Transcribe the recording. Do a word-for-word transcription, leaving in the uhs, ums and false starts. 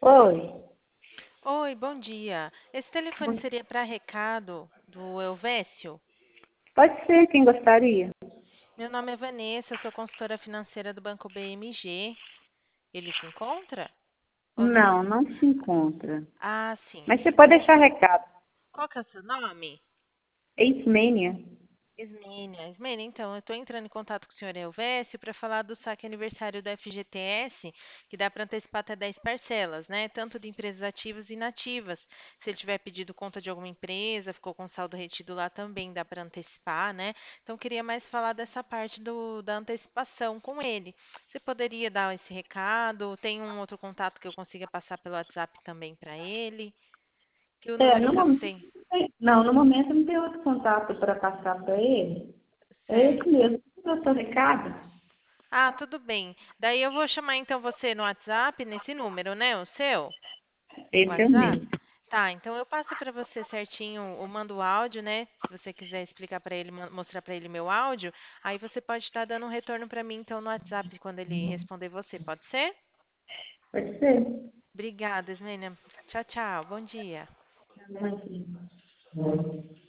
Oi, Oi, bom dia. Esse telefone seria para recado do Elvésio? pode ser quem gostaria? Meu nome é Vanessa, eu sou consultora financeira do Banco B M G. Ele se encontra? Ou não? Não, não se encontra. Ah, sim. Mas você pode O- deixar recado. Qual que é o seu nome? Ex-Mania? Ismênia. Ismênia, então, eu estou entrando em contato com o senhor Elvésio para falar do saque aniversário do F G T S, que dá para antecipar até dez parcelas, né? Tanto de empresas ativas e inativas. Se ele tiver pedido conta de alguma empresa, ficou com saldo retido lá também, dá para antecipar, né? Então, eu queria mais falar dessa parte do, da antecipação com ele. Você poderia dar esse recado? Tem um outro contato que eu consiga passar pelo WhatsApp também para ele? Que o É, número no que eu momento, tenho. não, no momento não tem outro contato para passar para ele. É esse Certo. mesmo. O seu recado? Ah, tudo bem. Daí eu vou chamar então você no WhatsApp, nesse número, né? O seu Esse é o WhatsApp? mesmo. Tá, então eu passo para você certinho, eu mando o áudio, né? Se você quiser explicar para ele, mo- mostrar para ele meu áudio, aí você pode estar dando um retorno para mim então no WhatsApp quando ele responder você, pode ser? Pode ser? Obrigada, Ismênia. Tchau, tchau. Bom dia. Não, aqui.